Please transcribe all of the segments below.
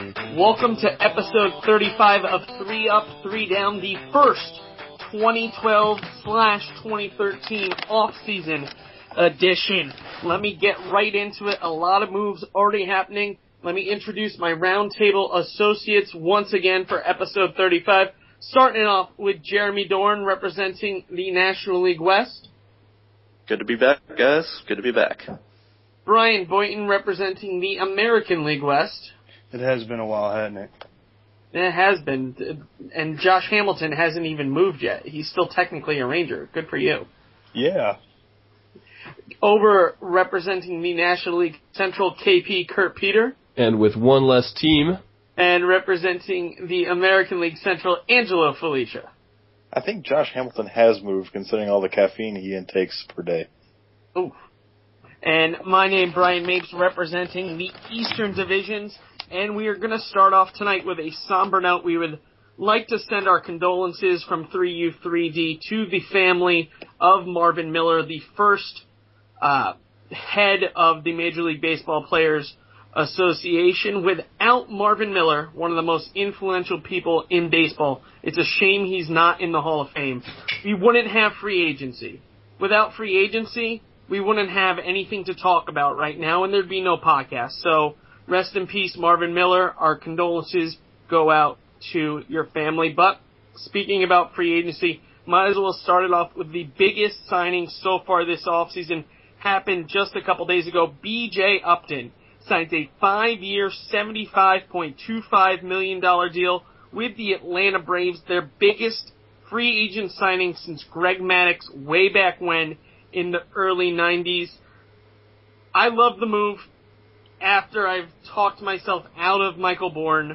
Welcome to episode 35 of 3 Up, 3 Down, the first 2012/2013 off-season edition. Let me get right into it. A lot of moves already happening. Let me introduce my roundtable associates once again for episode 35. Starting off with Jeremy Dorn representing the National League West. Good to be back, guys. Good to be back. Brian Boynton representing the American League West. It has been a while, hasn't it? It has been. And Josh Hamilton hasn't even moved yet. He's still technically a Ranger. Good for you. Yeah. Over representing the National League Central, KP Kurt Peter. And with one less team. And representing the American League Central, Angelo Felicia. I think Josh Hamilton has moved, considering all the caffeine he intakes per day. Ooh. And my name, Brian Mapes, representing the Eastern Divisions. And we are going to start off tonight with a somber note. We would like to send our condolences from 3U3D to the family of Marvin Miller, the first head of the Major League Baseball Players Association. Without Marvin Miller, one of the most influential people in baseball, it's a shame he's not in the Hall of Fame. We wouldn't have free agency. Without free agency, we wouldn't have anything to talk about right now, and there'd be no podcast. So, rest in peace, Marvin Miller. Our condolences go out to your family. But, speaking about free agency, might as well start it off with the biggest signing so far this offseason. Happened just a couple days ago. B.J. Upton signed a 5-year, $75.25 million deal with the Atlanta Braves, their biggest free agent signing since Greg Maddux way back when in the early 90s. I love the move. After I've talked myself out of Michael Bourn,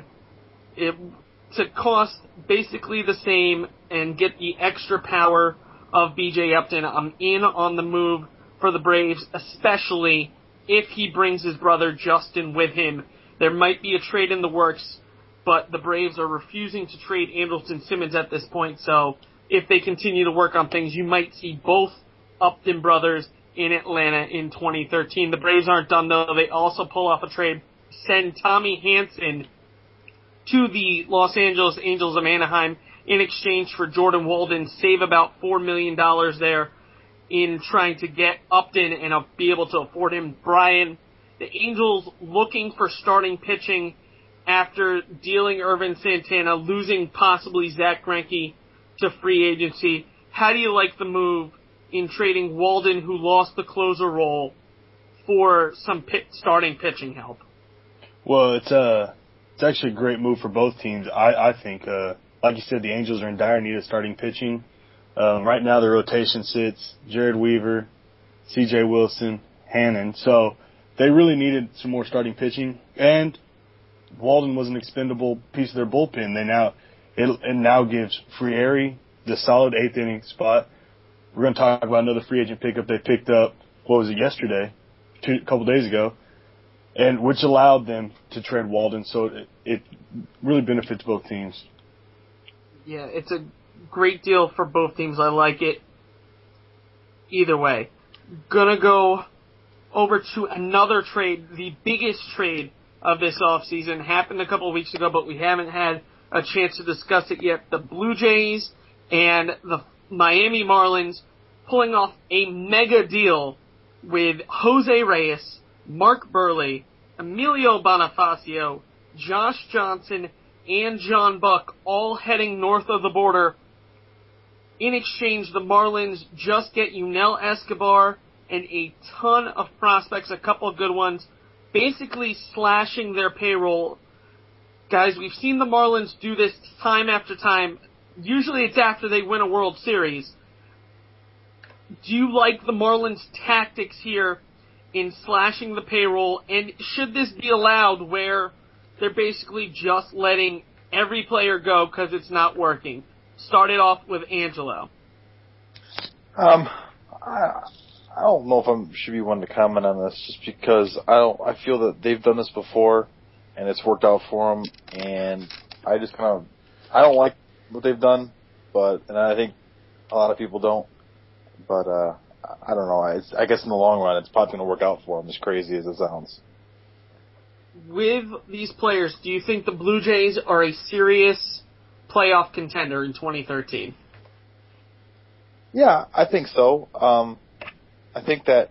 to cost basically the same and get the extra power of B.J. Upton, I'm in on the move for the Braves, especially if he brings his brother Justin with him. There might be a trade in the works, but the Braves are refusing to trade Andrelton Simmons at this point, so if they continue to work on things, you might see both Upton brothers in Atlanta in 2013. The Braves aren't done, though. They also pull off a trade, send Tommy Hanson to the Los Angeles Angels of Anaheim in exchange for Jordan Walden, save about $4 million there in trying to get Upton and be able to afford him. Brian, the Angels looking for starting pitching after dealing Irvin Santana, losing possibly Zach Greinke to free agency. How do you like the move in trading Walden, who lost the closer role, for some starting pitching help? Well, it's actually a great move for both teams. I think, like you said, the Angels are in dire need of starting pitching. Right now, the rotation sits Jared Weaver, C.J. Wilson, Hannon. So they really needed some more starting pitching, and Walden was an expendable piece of their bullpen. It now gives Frieri the solid eighth inning spot. We're going to talk about another free agent pickup they picked up, yesterday, a couple days ago, and which allowed them to trade Walden. So it really benefits both teams. Yeah, it's a great deal for both teams. I like it either way. Gonna go over to another trade, the biggest trade of this offseason. Happened a couple of weeks ago, but we haven't had a chance to discuss it yet. The Blue Jays and the Miami Marlins pulling off a mega deal with Jose Reyes, Mark Burley, Emilio Bonifacio, Josh Johnson, and John Buck all heading north of the border. In exchange, the Marlins just get Yunel Escobar and a ton of prospects, a couple of good ones, basically slashing their payroll. Guys, we've seen the Marlins do this time after time. Usually it's after they win a World Series. Do you like the Marlins' tactics here in slashing the payroll? And should this be allowed where they're basically just letting every player go because it's not working? Start it off with Angelo. I don't know if I should be one to comment on this, just because I feel that they've done this before and it's worked out for them, and I don't like what they've done, and I think a lot of people don't. But I don't know. I guess in the long run, it's probably going to work out for them, as crazy as it sounds. with these players, do you think the Blue Jays are a serious playoff contender in 2013? Yeah, I think so. I think that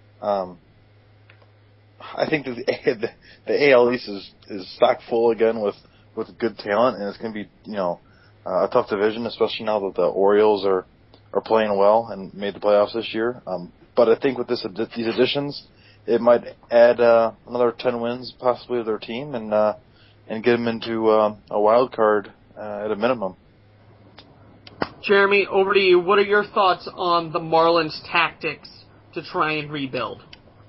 the AL East is stocked full again with good talent, and it's going to be a tough division, especially now that the Orioles are playing well and made the playoffs this year. But I think with these additions, it might add another 10 wins possibly to their team and get them into a wild card at a minimum. Jeremy, over to you. What are your thoughts on the Marlins' tactics to try and rebuild?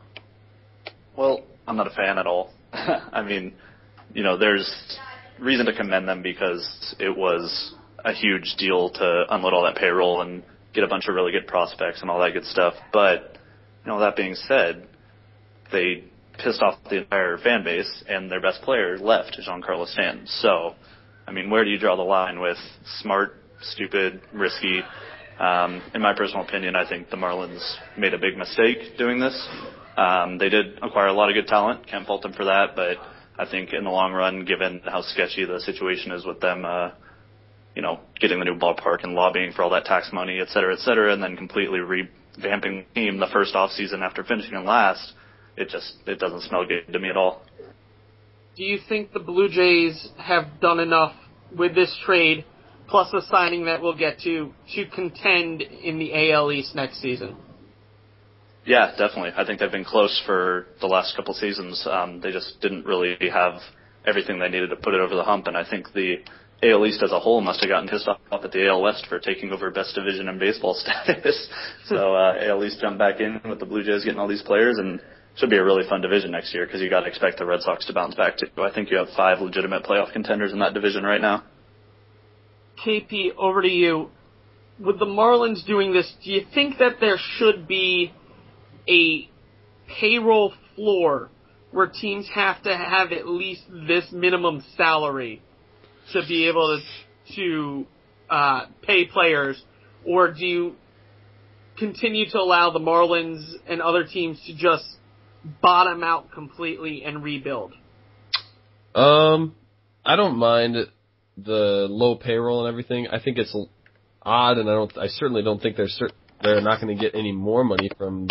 Well, I'm not a fan at all. I mean, there's reason to commend them because it was a huge deal to unload all that payroll and get a bunch of really good prospects and all that good stuff. But, that being said, they pissed off the entire fan base, and their best player left, Giancarlo Stanton. So, I mean, where do you draw the line with smart, stupid, risky? In my personal opinion, I think the Marlins made a big mistake doing this. They did acquire a lot of good talent. Can't fault them for that, but I think in the long run, given how sketchy the situation is with them, getting the new ballpark and lobbying for all that tax money, et cetera, and then completely revamping the team the first off season after finishing in last, it doesn't smell good to me at all. Do you think the Blue Jays have done enough with this trade, plus a signing that we'll get to contend in the AL East next season? Yeah, definitely. I think they've been close for the last couple seasons. They just didn't really have everything they needed to put it over the hump, and I think the AL East as a whole must have gotten pissed off at the AL West for taking over best division in baseball status. So AL East jumped back in with the Blue Jays getting all these players, and should be a really fun division next year because you got to expect the Red Sox to bounce back too. I think you have 5 legitimate playoff contenders in that division right now. KP, over to you. With the Marlins doing this, do you think that there should be a payroll floor where teams have to have at least this minimum salary to be able to pay players, or do you continue to allow the Marlins and other teams to just bottom out completely and rebuild? I don't mind the low payroll and everything. I think it's odd, and I certainly don't think they're not going to get any more money from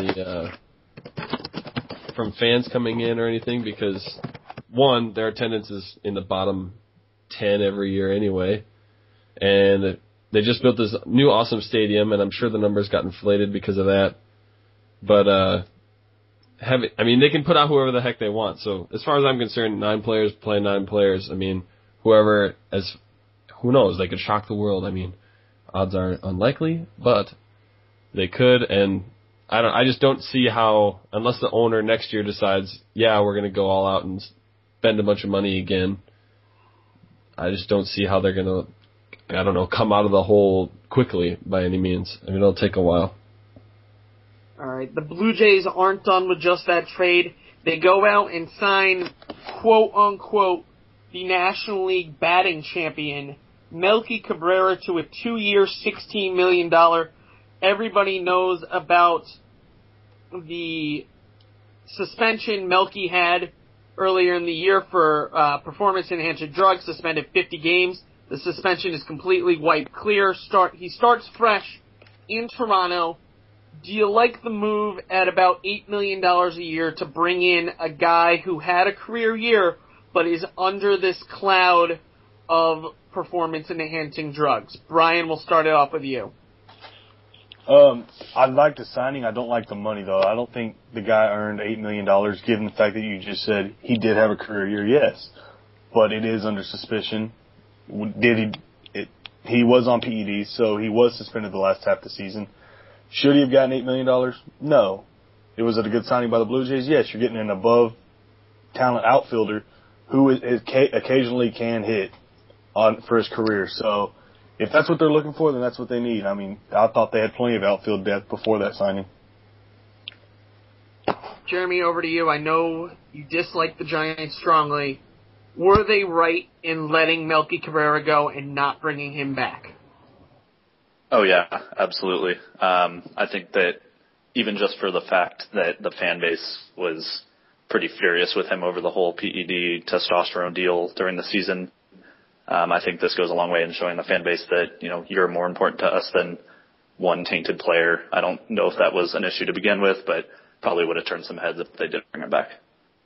from fans coming in or anything, because one, their attendance is in the bottom 10 every year anyway, and they just built this new awesome stadium, and I'm sure the numbers got inflated because of that. But they can put out whoever the heck they want. So as far as I'm concerned, 9 players play 9 players. I mean, who knows? They could shock the world. I mean, odds are unlikely, but they could, and I just don't see how, unless the owner next year decides, yeah, we're going to go all out and spend a bunch of money again, I just don't see how they're going to, come out of the hole quickly by any means. I mean, it'll take a while. All right, the Blue Jays aren't done with just that trade. They go out and sign, quote-unquote, the National League batting champion, Melky Cabrera, to a 2-year, $16 million. Everybody knows about the suspension Melky had earlier in the year for performance-enhancing drugs, suspended 50 games. The suspension is completely wiped clear. He starts fresh in Toronto. Do you like the move at about $8 million a year to bring in a guy who had a career year but is under this cloud of performance-enhancing drugs? Brian, we'll start it off with you. I like the signing. I don't like the money, though. I don't think the guy earned $8 million, given the fact that you just said he did have a career year, yes. But it is under suspicion. He was on PEDs, so he was suspended the last half of the season. Should he have gotten $8 million? No. Was it a good signing by the Blue Jays? Yes, you're getting an above-talent outfielder who occasionally can hit for his career. So if that's what they're looking for, then that's what they need. I mean, I thought they had plenty of outfield depth before that signing. Jeremy, over to you. I know you dislike the Giants strongly. Were they right in letting Melky Cabrera go and not bringing him back? Oh, yeah, absolutely. I think that even just for the fact that the fan base was pretty furious with him over the whole PED testosterone deal during the season. I think this goes a long way in showing the fan base that, you're more important to us than one tainted player. I don't know if that was an issue to begin with, but probably would have turned some heads if they did bring him back.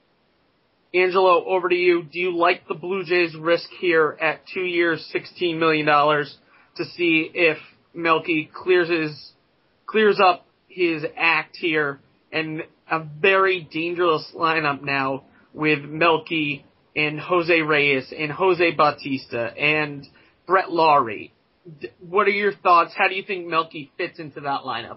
Angelo, over to you. Do you like the Blue Jays' risk here at 2 years, $16 million to see if Melky clears up his act here, and a very dangerous lineup now with Melky and Jose Reyes and Jose Bautista and Brett Lawrie? What are your thoughts? How do you think Melky fits into that lineup?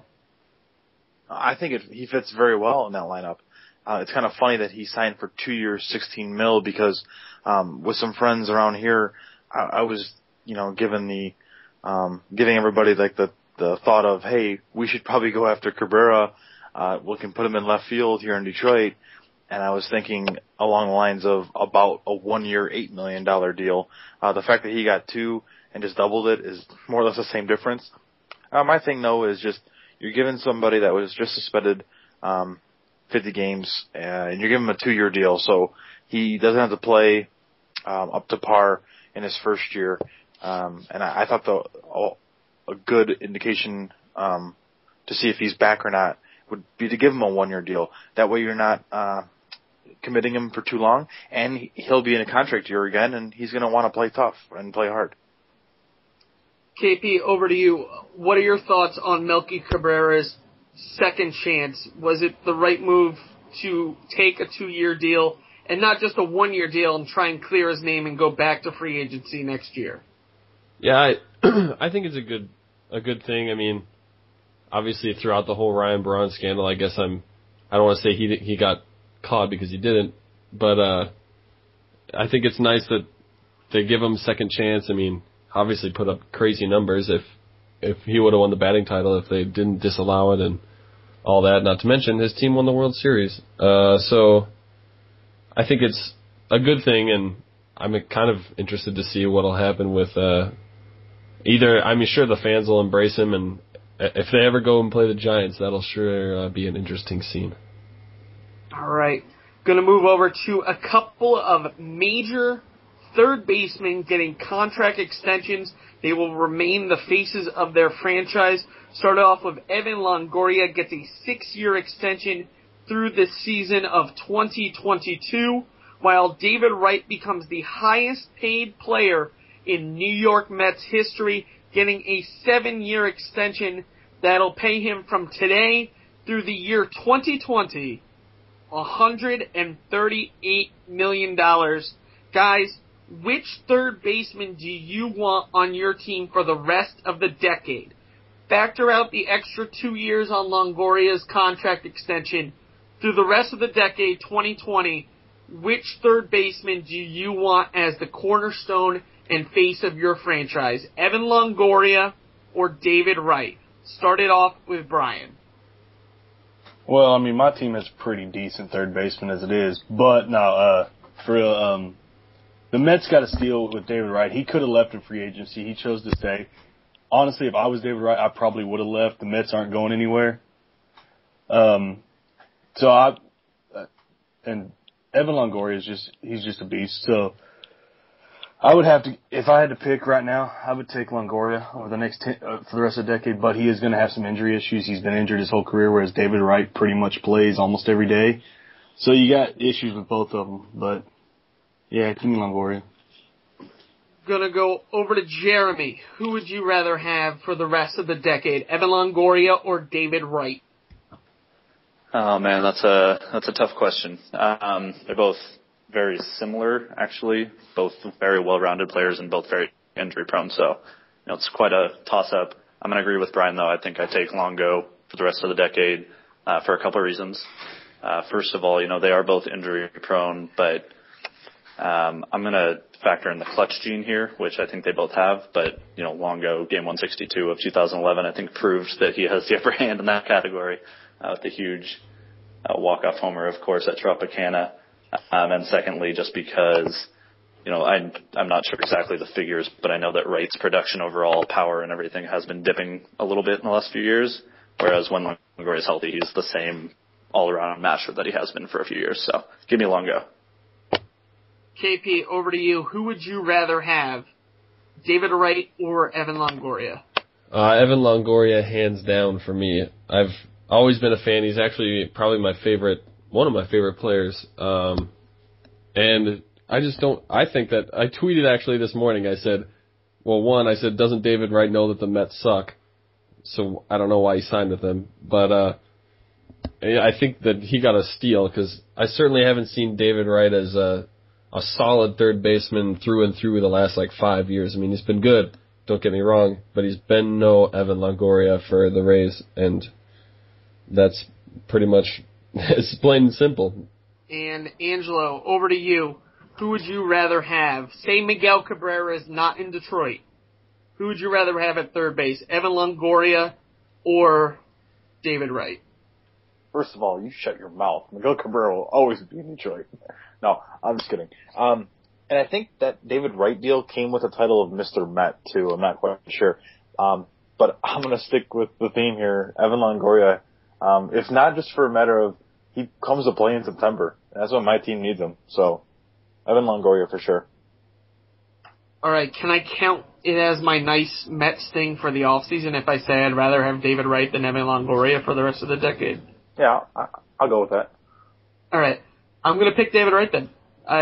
I think he fits very well in that lineup. It's kind of funny that he signed for 2 years, $16 million, because with some friends around here, I was, giving everybody like the thought of, hey, we should probably go after Cabrera. We can put him in left field here in Detroit. And I was thinking along the lines of about a 1 year, $8 million deal. The fact that he got 2 and just doubled it is more or less the same difference. My thing though is just, you're giving somebody that was just suspended 50 games, and you're giving him a 2 year deal, so he doesn't have to play up to par in his first year. And I thought a good indication to see if he's back or not would be to give him a 1 year deal. That way you're not committing him for too long, and he'll be in a contract year again, and he's going to want to play tough and play hard. KP, over to you. What are your thoughts on Melky Cabrera's second chance? Was it the right move to take a 2 year deal and not just a 1 year deal and try and clear his name and go back to free agency next year? Yeah, I think it's a good thing. I mean, obviously throughout the whole Ryan Braun scandal, I guess I don't want to say he got caught because he didn't, but I think it's nice that they give him a second chance. I mean, obviously put up crazy numbers if he would have won the batting title if they didn't disallow it and all that. Not to mention his team won the World Series. So I think it's a good thing, and I'm kind of interested to see what will happen with I'm sure the fans will embrace him, and if they ever go and play the Giants, that'll sure be an interesting scene. All right. Going to move over to a couple of major third basemen getting contract extensions. They will remain the faces of their franchise. Started off with Evan Longoria, gets a 6-year extension through the season of 2022, while David Wright becomes the highest paid player in New York Mets history, getting a 7-year extension that'll pay him from today through the year 2020, $138 million. Guys, which third baseman do you want on your team for the rest of the decade? Factor out the extra 2 years on Longoria's contract extension. Through the rest of the decade, 2020, which third baseman do you want as the cornerstone and face of your franchise? Evan Longoria or David Wright? Start it off with Brian. Well, I mean, my team has pretty decent third baseman as it is, but no, for real, the Mets got a steal with David Wright. He could have left in free agency. He chose to stay. Honestly, if I was David Wright, I probably would have left. The Mets aren't going anywhere. And Evan Longoria he's just a beast. So I would have to, if I had to pick right now, I would take Longoria over the next for the rest of the decade, but he is going to have some injury issues. He's been injured his whole career, whereas David Wright pretty much plays almost every day. So you got issues with both of them, but yeah, give me Longoria. Gonna go over to Jeremy. Who would you rather have for the rest of the decade, Evan Longoria or David Wright? Oh man, that's a tough question. They're both very similar, actually. Both very well-rounded players and both very injury-prone. So, it's quite a toss-up. I'm gonna agree with Brian though. I think I take Longo for the rest of the decade for a couple of reasons. First of all, they are both injury-prone, but I'm going to factor in the clutch gene here, which I think they both have. But, Longo, game 162 of 2011, I think proved that he has the upper hand in that category with the huge walk-off homer, of course, at Tropicana. And secondly, just because, I'm not sure exactly the figures, but I know that Wright's production overall, power and everything has been dipping a little bit in the last few years. Whereas when Longoria is healthy, he's the same all-around masher that he has been for a few years. So give me Longo. KP, over to you. Who would you rather have, David Wright or Evan Longoria? Evan Longoria, hands down for me. I've always been a fan. He's actually probably one of my favorite players. And I think that I tweeted actually this morning. I said, doesn't David Wright know that the Mets suck? So I don't know why he signed with them. But I think that he got a steal because I certainly haven't seen David Wright as a solid third baseman through and through the last 5 years. I mean, he's been good, don't get me wrong, but he's been no Evan Longoria for the Rays, and that's pretty much it's plain and simple. And Angelo, over to you. Who would you rather have? Say Miguel Cabrera is not in Detroit. Who would you rather have at third base, Evan Longoria or David Wright? First of all, you shut your mouth. Miguel Cabrera will always be in Detroit. No, I'm just kidding. And I think that David Wright deal came with the title of Mr. Met, too. I'm not quite sure. But I'm going to stick with the theme here. Evan Longoria, if not just for a matter of he comes to play in September. That's when my team needs him. So, Evan Longoria for sure. All right, can I count it as my nice Mets thing for the offseason if I say I'd rather have David Wright than Evan Longoria for the rest of the decade? Yeah, I'll go with that. All right. I'm going to pick David Wright then.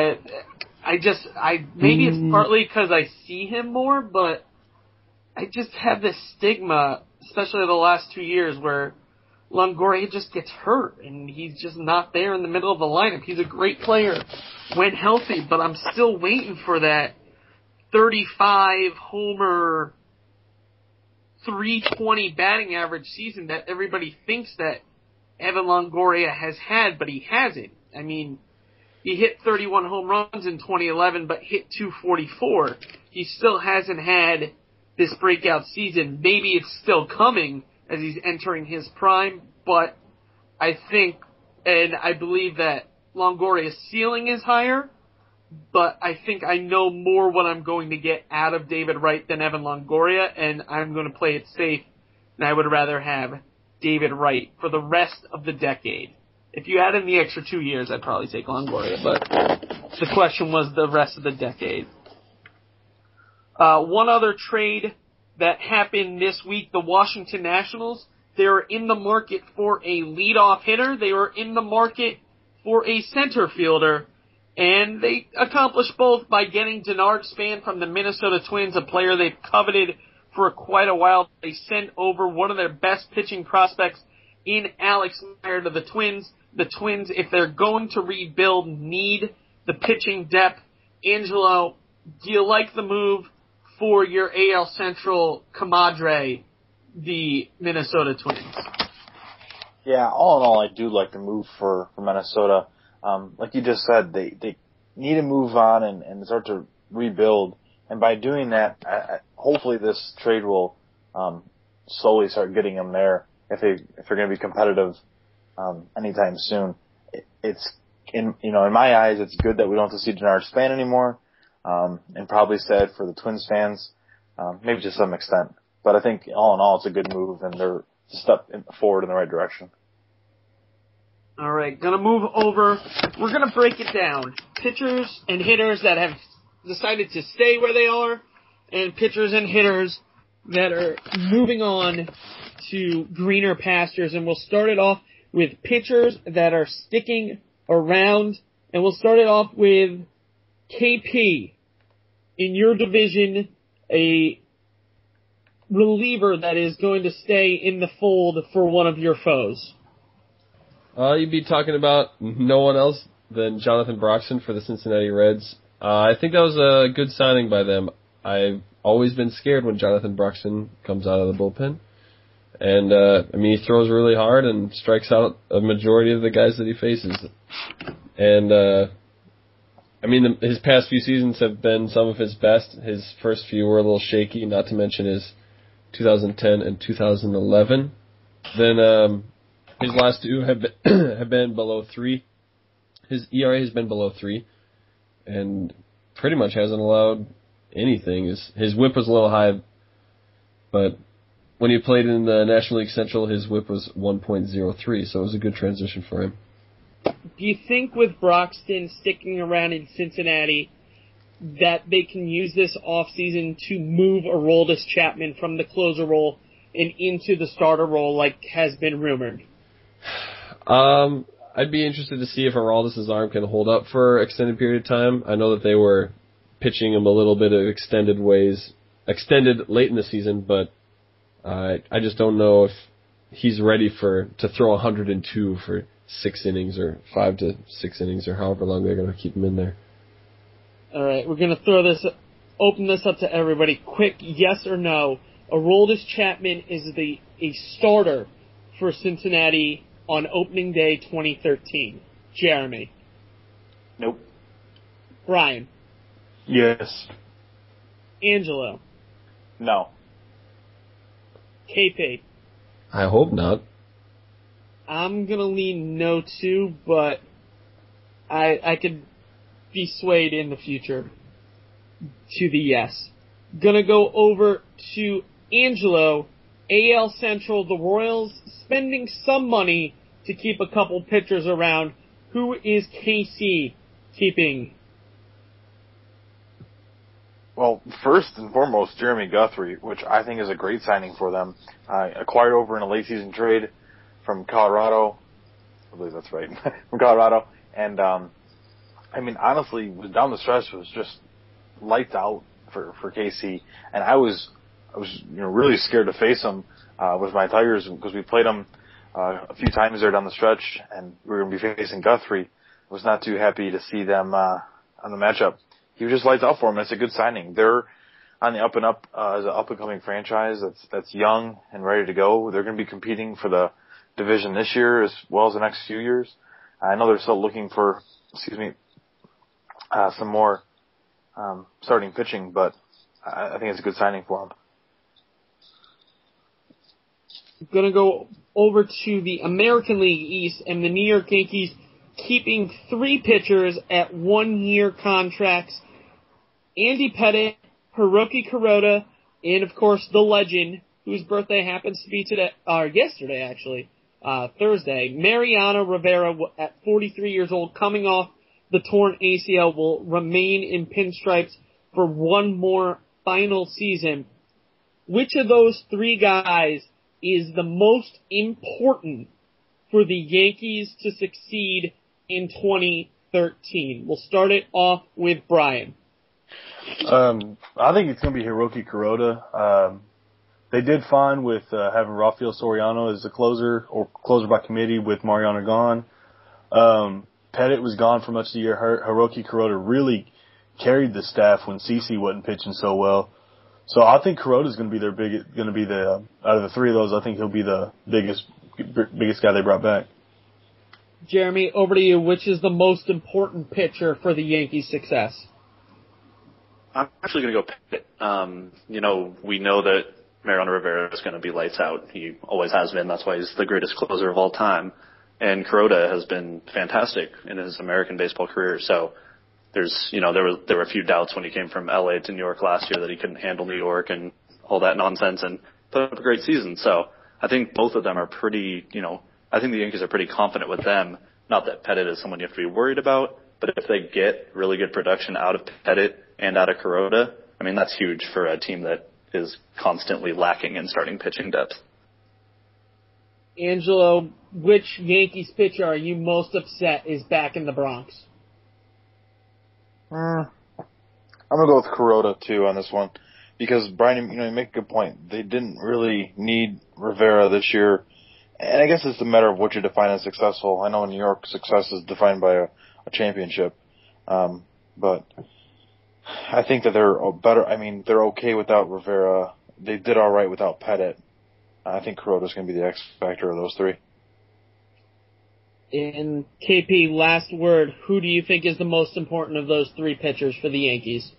Maybe it's partly because I see him more, but I just have this stigma, especially the last 2 years, where Longoria just gets hurt, and he's just not there in the middle of the lineup. He's a great player when healthy, but I'm still waiting for that 35 homer, 320 batting average season that everybody thinks that Evan Longoria has had, but he hasn't. I mean, he hit 31 home runs in 2011, but hit 244. He still hasn't had this breakout season. Maybe it's still coming as he's entering his prime, but I think, and I believe that Longoria's ceiling is higher, but I think I know more what I'm going to get out of David Wright than Evan Longoria, and I'm going to play it safe, and I would rather have David Wright for the rest of the decade. If you add in the extra 2 years, I'd probably take Longoria, but the question was the rest of the decade. One other trade that happened this week, the Washington Nationals, they were in the market for a leadoff hitter. They were in the market for a center fielder, and they accomplished both by getting Denard Span from the Minnesota Twins, a player they've coveted for quite a while. They sent over one of their best pitching prospects in Alex Meyer to the Twins. The Twins, if they're going to rebuild, need the pitching depth. Angelo, do you like the move for your AL Central comadre, the Minnesota Twins? Yeah, all in all, I do like the move for Minnesota. Like you just said, they need to move on and start to rebuild. And by doing that, hopefully this trade will slowly start getting them there if they're going to be competitive anytime soon. It's in my eyes, it's good that we don't have to see Denard Span anymore, and probably sad for the Twins fans, maybe to some extent. But I think all in all, it's a good move, and they're a step forward in the right direction. All right, gonna move over. We're gonna break it down. Pitchers and hitters that have decided to stay where they are, and pitchers and hitters that are moving on to greener pastures. And we'll start it off with pitchers that are sticking around, and we'll start it off with KP. In your division, a reliever that is going to stay in the fold for one of your foes. You'd be talking about no one else than Jonathan Broxton for the Cincinnati Reds. I think that was a good signing by them. I've always been scared when Jonathan Broxton comes out of the bullpen. And, he throws really hard and strikes out a majority of the guys that he faces. And, his past few seasons have been some of his best. His first few were a little shaky, not to mention his 2010 and 2011. Then, his last two have been below 3. His ERA has been below 3, and pretty much hasn't allowed anything. His whip was a little high, but when he played in the National League Central, his WHIP was 1.03, so it was a good transition for him. Do you think with Broxton sticking around in Cincinnati that they can use this offseason to move Aroldis Chapman from the closer role and into the starter role like has been rumored? I'd be interested to see if Aroldis' arm can hold up for an extended period of time. I know that they were pitching him a little bit of extended late in the season, but I just don't know if he's ready to throw 102 for 6 innings or 5 to 6 innings or however long they're going to keep him in there. All right, we're going to open this up to everybody. Quick, yes or no? Aroldis Chapman is a starter for Cincinnati on opening day 2013. Jeremy. Nope. Brian. Yes. Angelo. No. KP. I hope not. I'm gonna lean no too, but I could be swayed in the future to the yes. Gonna go over to Angelo. AL Central, the Royals spending some money to keep a couple pitchers around. Who is KC keeping? Well, first and foremost, Jeremy Guthrie, which I think is a great signing for them. Acquired over in a late season trade from Colorado. I believe that's right. From Colorado. And, honestly, down the stretch was just lights out for KC. And I was really scared to face them, with my Tigers because we played them, a few times there down the stretch and we were going to be facing Guthrie. I was not too happy to see them, on the matchup. He was just lights out for them. It's a good signing. They're on the up and up as an up and coming franchise that's young and ready to go. They're going to be competing for the division this year as well as the next few years. I know they're still looking for, some more starting pitching, but I think it's a good signing for them. I'm going to go over to the American League East and the New York Yankees keeping 3 pitchers at 1-year contracts. Andy Pettitte, Hiroki Kuroda, and of course the legend, whose birthday happens to be yesterday actually, Thursday. Mariano Rivera, at 43 years old, coming off the torn ACL, will remain in pinstripes for one more final season. Which of those 3 guys is the most important for the Yankees to succeed in 2013? We'll start it off with Brian. I think it's going to be Hiroki Kuroda. They did fine with having Rafael Soriano as the closer or closer by committee with Mariano gone. Pettitte was gone for much of the year. Hiroki Kuroda really carried the staff when CeCe wasn't pitching so well. So I think Kuroda's going to be the out of the 3 of those. I think he'll be the biggest guy they brought back. Jeremy, over to you. Which is the most important pitcher for the Yankees' success? I'm actually going to go Pettitte. We know that Mariano Rivera is going to be lights out. He always has been. That's why he's the greatest closer of all time. And Kuroda has been fantastic in his American baseball career. So there's, there were a few doubts when he came from LA to New York last year that he couldn't handle New York and all that nonsense, and put up a great season. So I think both of them are pretty, I think the Yankees are pretty confident with them. Not that Pettitte is someone you have to be worried about, but if they get really good production out of Pettitte and out of Kuroda, that's huge for a team that is constantly lacking in starting pitching depth. Angelo, which Yankees pitcher are you most upset is back in the Bronx? I'm going to go with Kuroda, too, on this one. Because, Brian, you make a good point. They didn't really need Rivera this year. And I guess it's a matter of what you define as successful. I know in New York, success is defined by a championship. But I think that they're better. They're okay without Rivera. They did all right without Pettitte. I think Kuroda's going to be the X factor of those 3. And KP, last word. Who do you think is the most important of those 3 pitchers for the Yankees?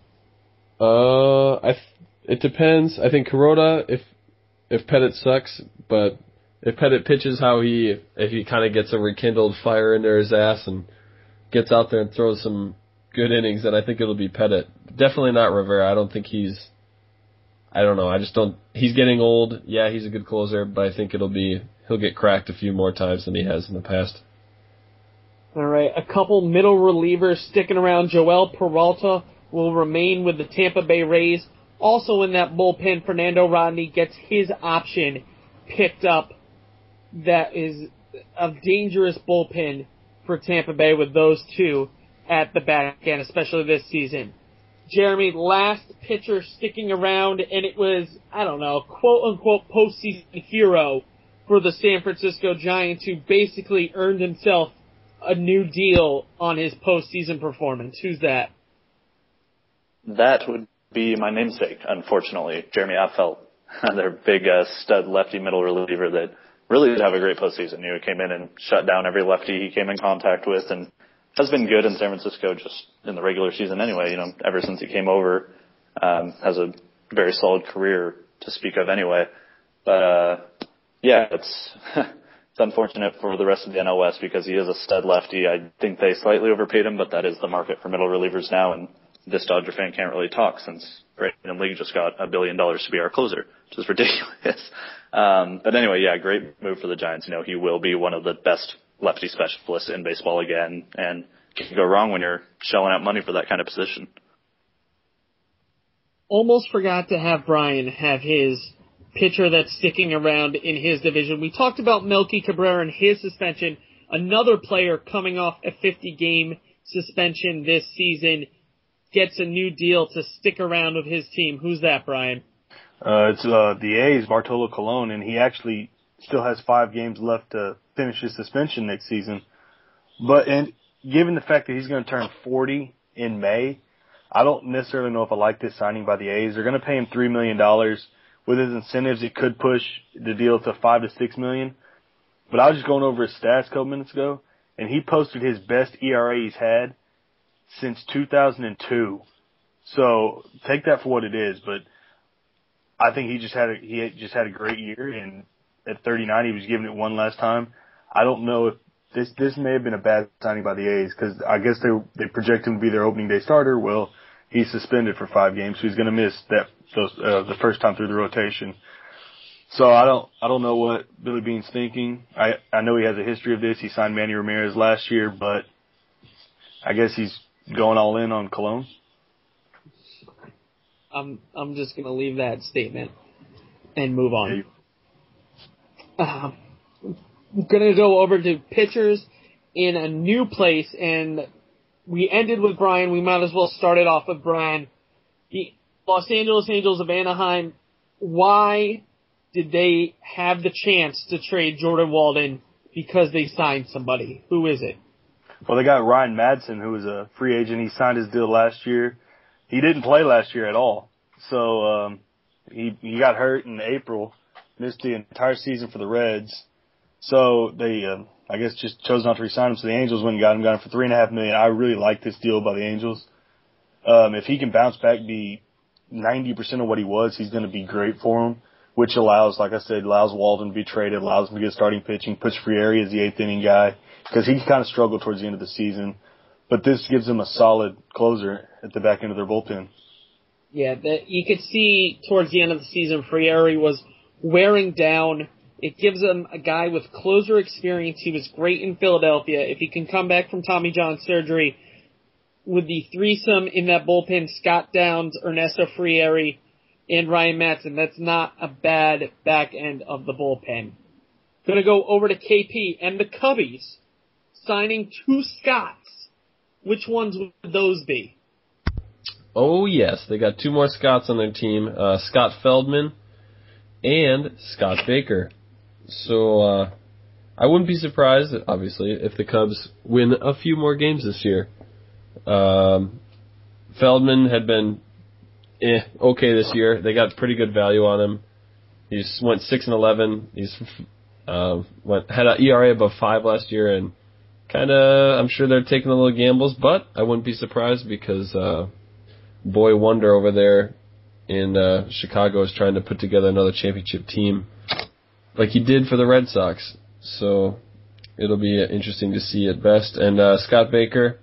It depends. I think Kuroda, if Pettitte sucks, but if Pettitte pitches if he kind of gets a rekindled fire into his ass and gets out there and throws some good innings, then I think it'll be Pettitte. Definitely not Rivera. I don't think he's I don't know. I just don't. He's getting old. Yeah, he's a good closer, but I think he'll get cracked a few more times than he has in the past. All right, a couple middle relievers sticking around. Joel Peralta will remain with the Tampa Bay Rays. Also in that bullpen, Fernando Rodney gets his option picked up. That is a dangerous bullpen for Tampa Bay with those two at the back end, especially this season. Jeremy, last pitcher sticking around, and it was, I don't know, quote-unquote postseason hero for the San Francisco Giants, who basically earned himself a new deal on his postseason performance. Who's that? That would be my namesake, unfortunately, Jeremy Affeldt, their big stud lefty middle reliever that really did have a great postseason. He came in and shut down every lefty he came in contact with, and has been good in San Francisco just in the regular season anyway. Ever since he came over, has a very solid career to speak of anyway. But yeah, it's it's unfortunate for the rest of the NL West because he is a stud lefty. I think they slightly overpaid him, but that is the market for middle relievers now, and this Dodger fan can't really talk since Brandon League just got $1 billion to be our closer, which is ridiculous. But anyway, yeah, great move for the Giants. He will be one of the best lefty specialists in baseball again, and can't go wrong when you're shelling out money for that kind of position. Almost forgot to have Brian have his pitcher that's sticking around in his division. We talked about Melky Cabrera and his suspension. Another player coming off a 50-game suspension this season gets a new deal to stick around with his team. Who's that, Brian? It's the A's, Bartolo Colon, and he actually still has 5 games left to finish his suspension next season. And given the fact that he's going to turn 40 in May, I don't necessarily know if I like this signing by the A's. They're going to pay him $3 million. With his incentives, it could push the deal to $5 to $6 million. But I was just going over his stats a couple minutes ago, and he posted his best ERA he's had since 2002. So take that for what it is. But I think he just had a great year, and at 39, he was giving it one last time. I don't know if this may have been a bad signing by the A's because I guess they project him to be their opening day starter. Well, he's suspended for 5 games, so he's going to miss the first time through the rotation. So I don't know what Billy Beane's thinking. I know he has a history of this. He signed Manny Ramirez last year, but I guess he's going all in on Colon. I'm just going to leave that statement and move on. I'm going to go over to pitchers in a new place, and we ended with Brian. We might as well start it off with Brian. The Los Angeles Angels of Anaheim, why did they have the chance to trade Jordan Walden? Because they signed somebody. Who is it? Well, they got Ryan Madsen, who was a free agent. He signed his deal last year. He didn't play last year at all. So he got hurt in April, missed the entire season for the Reds. So they, I guess, just chose not to re-sign him. So the Angels went and got him for $3.5 million. I really like this deal by the Angels. If he can bounce back, be 90% of what he was, he's going to be great for him, which allows, like I said, allows Walden to be traded, allows him to get starting pitching, puts Frieri as the 8th inning guy, because he kind of struggled towards the end of the season. But this gives them a solid closer at the back end of their bullpen. Yeah, you could see towards the end of the season, Frieri was wearing down. It gives them a guy with closer experience. He was great in Philadelphia. If he can come back from Tommy John surgery with the threesome in that bullpen, Scott Downs, Ernesto Frieri, and Ryan Madsen, that's not a bad back end of the bullpen. Going to go over to KP and the Cubbies signing 2 Scotts. Which ones would those be? Oh, yes. They got 2 more Scotts on their team, Scott Feldman and Scott Baker. So I wouldn't be surprised, obviously, if the Cubs win a few more games this year. Feldman had been okay this year. They got pretty good value on him. He's went 6-11. He's had an ERA above 5 last year, and I'm sure they're taking a little gambles, but I wouldn't be surprised because Boy Wonder over there in Chicago is trying to put together another championship team like he did for the Red Sox. So it'll be interesting to see at best. And Scott Baker,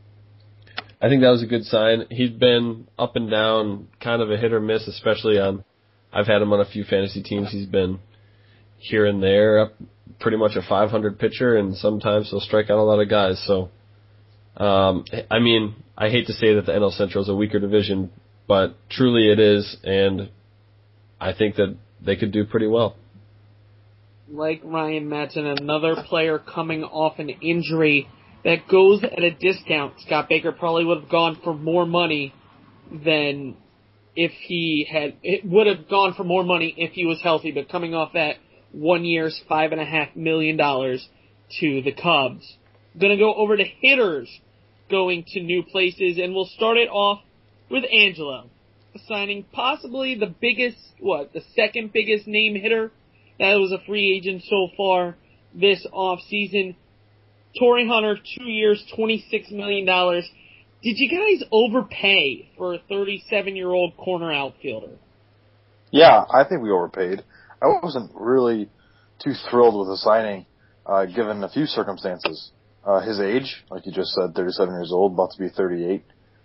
I think that was a good sign. He's been up and down, kind of a hit or miss, especially on I've had him on a few fantasy teams. He's been here and there, pretty much a 500 pitcher, and sometimes he'll strike out a lot of guys. So, I mean, I hate to say that the NL Central is a weaker division, but truly it is, and I think that they could do pretty well. Like Ryan Madsen, another player coming off an injury that goes at a discount. Scott Baker probably would have gone for more money than if it would have gone for more money if he was healthy, but coming off that 1 year's $5.5 million to the Cubs. Gonna go over to hitters going to new places, and we'll start it off with Angelo, signing possibly the second biggest name hitter that was a free agent so far this offseason. Torrey Hunter, 2 years, $26 million. Did you guys overpay for a 37-year-old corner outfielder? Yeah, I think we overpaid. I wasn't really too thrilled with the signing, given a few circumstances. His age, like you just said, 37 years old, about to be 38.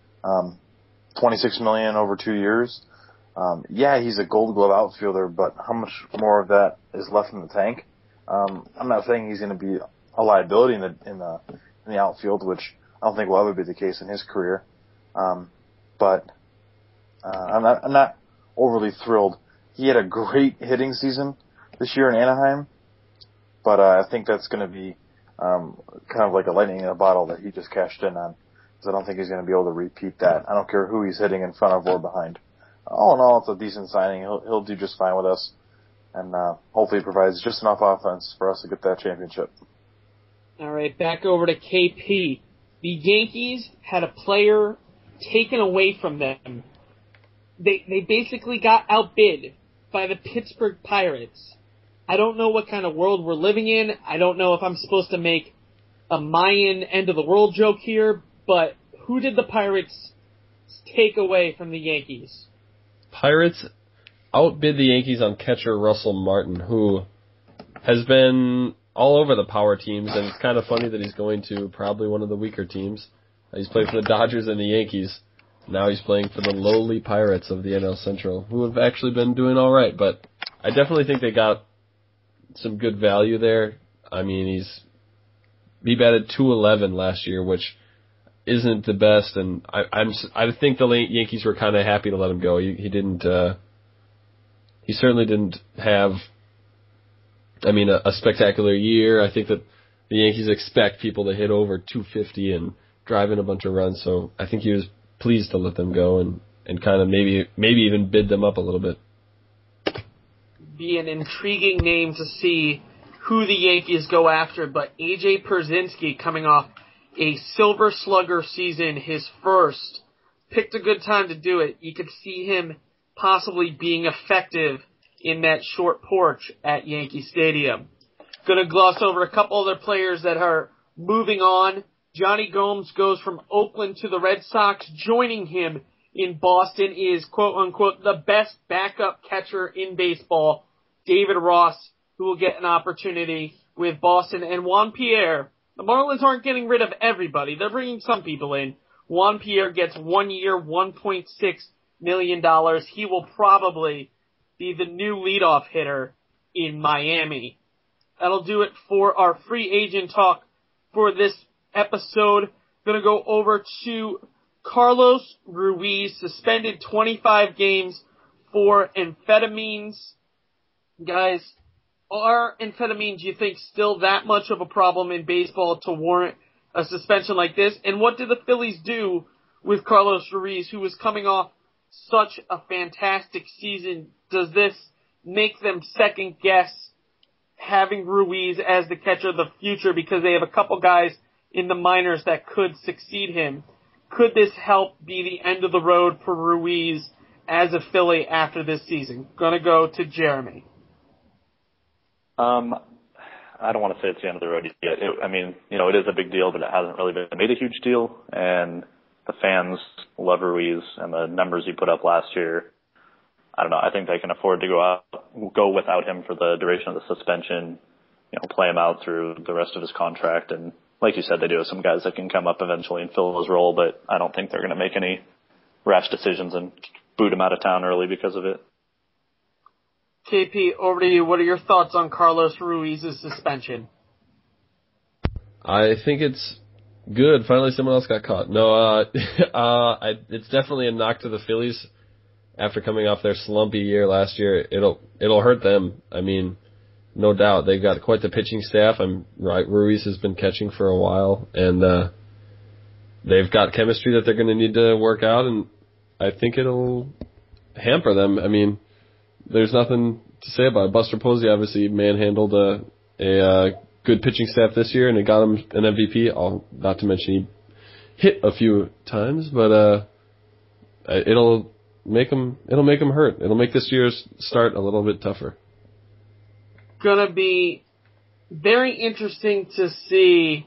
$26 million over 2 years. Yeah, he's a Gold Glove outfielder, but how much more of that is left in the tank? I'm not saying he's going to be a liability in the outfield, which I don't think will ever be the case in his career. But I'm not overly thrilled. He had a great hitting season this year in Anaheim, but I think that's going to be kind of like a lightning in a bottle that he just cashed in on, because I don't think he's going to be able to repeat that. I don't care who he's hitting in front of or behind. All in all, it's a decent signing. He'll do just fine with us, and hopefully provides just enough offense for us to get that championship. All right, back over to KP. The Yankees had a player taken away from them. They basically got outbid by the Pittsburgh Pirates. I don't know what kind of world we're living in. I don't know if I'm supposed to make a Mayan end of the world joke here, but who did the Pirates take away from the Yankees? Pirates outbid the Yankees on catcher Russell Martin, who has been all over the power teams, and it's kind of funny that he's going to probably one of the weaker teams. He's played for the Dodgers and the Yankees. Now he's playing for the lowly Pirates of the NL Central, who have actually been doing all right. But I definitely think they got some good value there. I mean, he batted .211 last year, which isn't the best, and I think the Yankees were kind of happy to let him go. He certainly didn't have, a spectacular year. I think that the Yankees expect people to hit over .250 and drive in a bunch of runs, so I think he was pleased to let them go and kind of maybe even bid them up a little bit. Be an intriguing name to see who the Yankees go after, but A.J. Pierzynski, coming off a Silver Slugger season, his first, picked a good time to do it. You could see him possibly being effective in that short porch at Yankee Stadium. Gonna gloss over a couple other players that are moving on. Johnny Gomes goes from Oakland to the Red Sox. Joining him in Boston is, quote-unquote, the best backup catcher in baseball, David Ross, who will get an opportunity with Boston. And Juan Pierre, the Marlins aren't getting rid of everybody. They're bringing some people in. Juan Pierre gets 1 year, $1.6 million. He will probably be the new leadoff hitter in Miami. That'll do it for our free agent talk for this episode. Gonna go over to Carlos Ruiz, suspended 25 games for amphetamines. Guys, are amphetamines, you think, still that much of a problem in baseball to warrant a suspension like this? And what did the Phillies do with Carlos Ruiz, who was coming off such a fantastic season? Does this make them second guess having Ruiz as the catcher of the future, because they have a couple guys in the minors that could succeed him? Could this help be the end of the road for Ruiz as a Philly after this season? Gonna go to Jeremy. I don't want to say it's the end of the road yet. It is a big deal, but it hasn't really been made a huge deal. And the fans love Ruiz, and the numbers he put up last year, I don't know. I think they can afford to go without him for the duration of the suspension, play him out through the rest of his contract. And like you said, they do have some guys that can come up eventually and fill his role, but I don't think they're going to make any rash decisions and boot him out of town early because of it. KP, over to you. What are your thoughts on Carlos Ruiz's suspension? I think it's good. Finally, someone else got caught. No, it's definitely a knock to the Phillies after coming off their slumpy year last year. It'll hurt them. I mean, no doubt they've got quite the pitching staff. Ruiz has been catching for a while, and they've got chemistry that they're going to need to work out, and I think it'll hamper them. I mean, there's nothing to say about it. Buster Posey obviously manhandled a good pitching staff this year, and it got him an MVP. Not to mention he hit a few times, but it'll make him hurt. It'll make this year's start a little bit tougher. Gonna be very interesting to see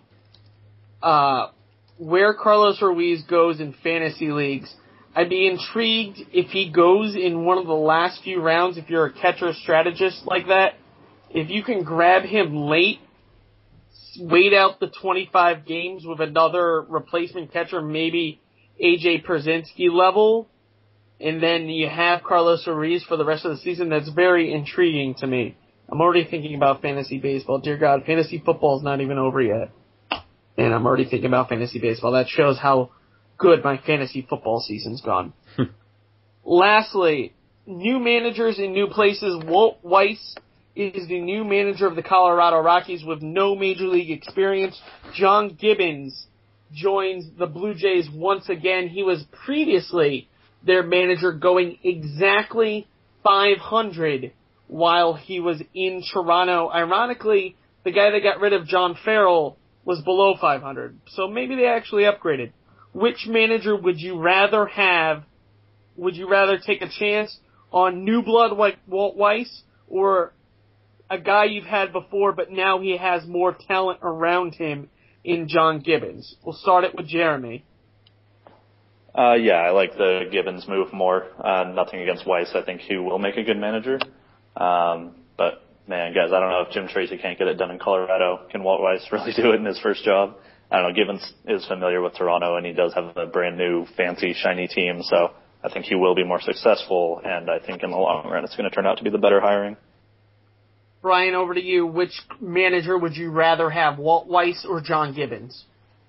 where Carlos Ruiz goes in fantasy leagues. I'd be intrigued if he goes in one of the last few rounds if you're a catcher strategist like that. If you can grab him late, wait out the 25 games with another replacement catcher, maybe AJ Pierzynski level, and then you have Carlos Ruiz for the rest of the season, that's very intriguing to me. I'm already thinking about fantasy baseball. Dear God, fantasy football is not even over yet. And I'm already thinking about fantasy baseball. That shows how good my fantasy football season's gone. Lastly, new managers in new places. Walt Weiss is the new manager of the Colorado Rockies with no major league experience. John Gibbons joins the Blue Jays once again. He was previously their manager, going exactly 500 while he was in Toronto. Ironically, the guy that got rid of John Farrell was below 500. So maybe they actually upgraded. Which manager would you rather have? Would you rather take a chance on new blood like Walt Weiss, or a guy you've had before but now he has more talent around him in John Gibbons? We'll start it with Jeremy. Yeah, I like the Gibbons move more. Nothing against Weiss. I think he will make a good manager. But, man, guys, I don't know if Jim Tracy can't get it done in Colorado. Can Walt Weiss really do it in his first job? I don't know. Gibbons is familiar with Toronto, and he does have a brand new, fancy, shiny team. So I think he will be more successful, and I think in the long run it's going to turn out to be the better hiring. Brian, over to you. Which manager would you rather have, Walt Weiss or John Gibbons?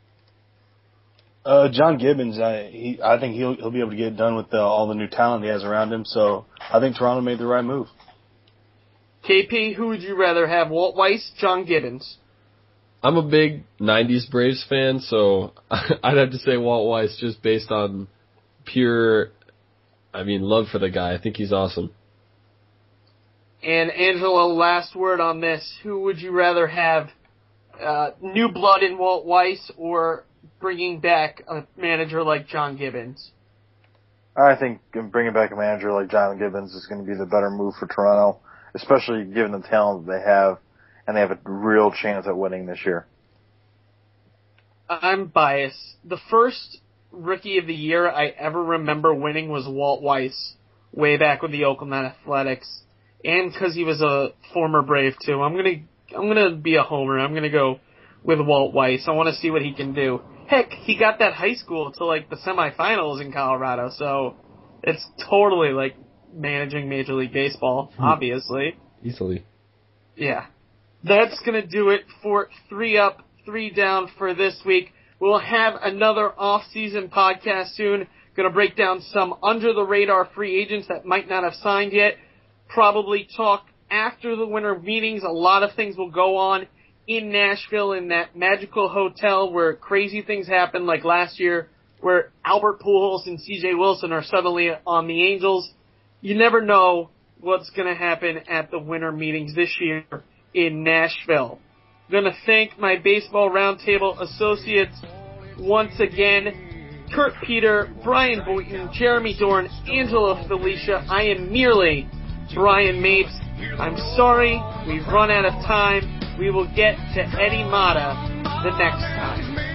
John Gibbons, I think he'll be able to get it done with all the new talent he has around him. So I think Toronto made the right move. KP, who would you rather have, Walt Weiss, John Gibbons? I'm a big 90s Braves fan, so I'd have to say Walt Weiss just based on pure, love for the guy. I think he's awesome. And Angela, last word on this. Who would you rather have, new blood in Walt Weiss or bringing back a manager like John Gibbons? I think bringing back a manager like John Gibbons is going to be the better move for Toronto, especially given the talent that they have, and they have a real chance at winning this year. I'm biased. The first Rookie of the Year I ever remember winning was Walt Weiss, way back with the Oakland Athletics, and because he was a former Brave too. I'm gonna be a homer. I'm gonna go with Walt Weiss. I want to see what he can do. Heck, he got that high school to the semifinals in Colorado, so it's totally like managing Major League Baseball, obviously. Easily. Yeah. That's going to do it for 3 Up, 3 Down for this week. We'll have another off-season podcast soon. Going to break down some under-the-radar free agents that might not have signed yet. Probably talk after the winter meetings. A lot of things will go on in Nashville in that magical hotel where crazy things happen, like last year where Albert Pujols and C.J. Wilson are suddenly on the Angels. You never know what's going to happen at the winter meetings this year in Nashville. I'm going to thank my Baseball Roundtable associates once again. Kurt Peter, Brian Boynton, Jeremy Dorn, Angela Felicia. I am merely Brian Mapes. I'm sorry, we've run out of time. We will get to Eddie Mata the next time.